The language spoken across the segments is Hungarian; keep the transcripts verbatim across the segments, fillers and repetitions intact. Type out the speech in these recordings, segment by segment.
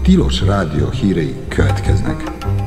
Tilos Rádió hírei következnek.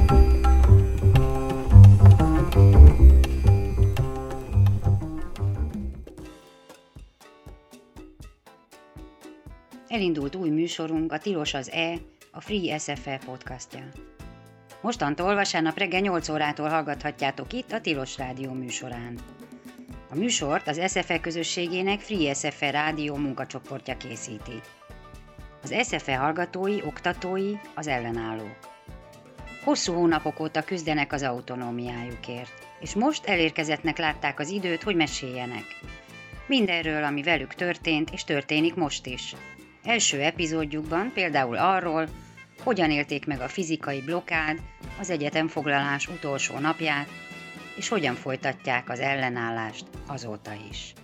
Elindult új műsorunk, a Tilos az E, a Free es ef e podcastja. Mostantól vasárnap reggel nyolc órától hallgathatjátok itt a Tilos Rádió műsorán. A műsort az es ef e közösségének Free es ef e rádió munkacsoportja készíti. Az es ef e hallgatói, oktatói, az ellenállók. Hosszú hónapok óta küzdenek az autonómiájukért, és most elérkezettnek látták az időt, hogy meséljenek. Mindenről, ami velük történt, és történik most is. Első epizódjukban például arról, hogyan élték meg a fizikai blokkád, az egyetemfoglalás utolsó napját, és hogyan folytatják az ellenállást azóta is.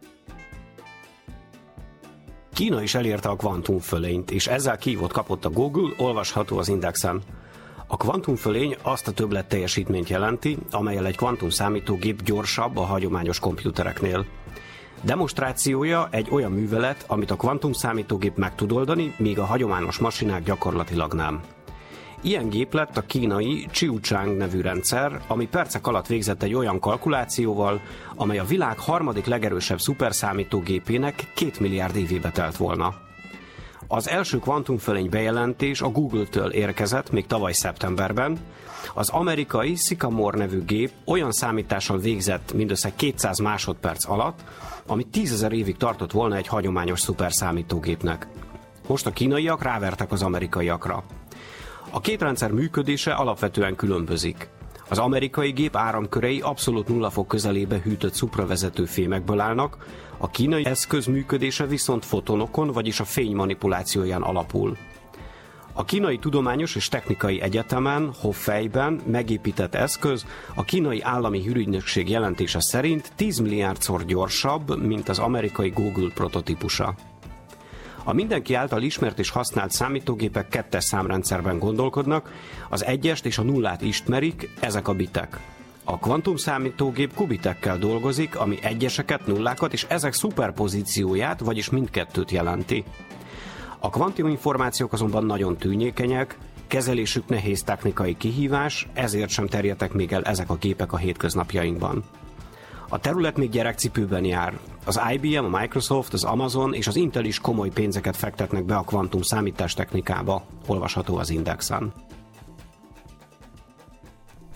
Kína is elérte a kvantumfölényt, és ezzel kihívót kapott a Google, olvasható az Indexen. A kvantumfölény azt a többletteljesítményt jelenti, amellyel egy kvantumszámítógép gyorsabb a hagyományos komputereknél. Demonstrációja egy olyan művelet, amit a kvantumszámítógép meg tud oldani, míg a hagyományos masinák gyakorlatilag nem. Ilyen gép lett a kínai Qiuchang nevű rendszer, ami percek alatt végzett egy olyan kalkulációval, amely a világ harmadik legerősebb szuperszámítógépének két milliárd évébe telt volna. Az első kvantumfölény bejelentés a Google-től érkezett még tavaly szeptemberben. Az amerikai Sycamore nevű gép olyan számítással végzett mindössze kétszáz másodperc alatt, ami tízezer évig tartott volna egy hagyományos szuperszámítógépnek. Most a kínaiak rávertek az amerikaiakra. A két rendszer működése alapvetően különbözik. Az amerikai gép áramkörei abszolút nulla fok közelébe hűtött szupravezető fémekből állnak, a kínai eszköz működése viszont fotonokon, vagyis a fény manipulációján alapul. A Kínai Tudományos és Technikai Egyetemen, Hofeiben megépített eszköz a kínai állami hírügynökség jelentése szerint tíz milliárdszor gyorsabb, mint az amerikai Google prototípusa. A mindenki által ismert és használt számítógépek kettes számrendszerben gondolkodnak, az egyest és a nullát ismerik, ezek a bitek. A kvantumszámítógép kubitekkel dolgozik, ami egyeseket, nullákat és ezek szuperpozícióját, vagyis mindkettőt jelenti. A kvantuminformációk azonban nagyon tűnyékenyek, kezelésük nehéz technikai kihívás, ezért sem terjedtek még el ezek a gépek a hétköznapjainkban. A terület még gyerekcipőben jár. Az i bé em, a Microsoft, az Amazon és az Intel is komoly pénzeket fektetnek be a kvantum számítástechnikába, olvasható az Indexen.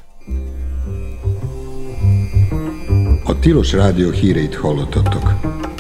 A Tilos Rádió híreit hallottatok.